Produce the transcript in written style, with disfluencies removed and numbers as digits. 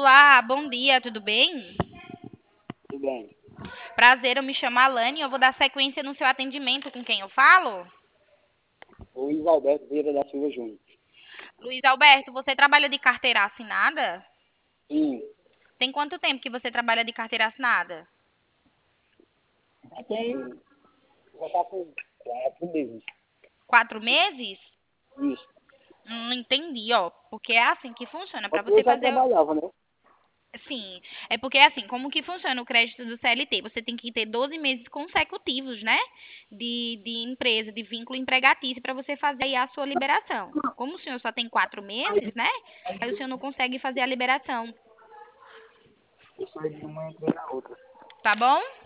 Olá, bom dia, tudo bem? Tudo bem. Prazer, eu me chamo Alane e eu vou dar sequência no seu atendimento com quem eu falo. Luiz Alberto Vieira da Silva Júnior. Luiz Alberto, você trabalha de carteira assinada? Sim, Tem quanto tempo que você trabalha de carteira assinada? já tem. Já tá com 4 meses. 4 meses? Isso. Entendi, ó. Porque é assim que funciona. Para Porque eu você já fazer. trabalhava, né? Sim, é porque assim, como que funciona o crédito do CLT? Você tem que ter 12 meses consecutivos, né? De empresa, de vínculo empregatício para você fazer aí a sua liberação. Como o senhor só tem 4 meses, né? Aí o senhor não consegue fazer a liberação, Eu saí de uma e entrei na outra. tá bom?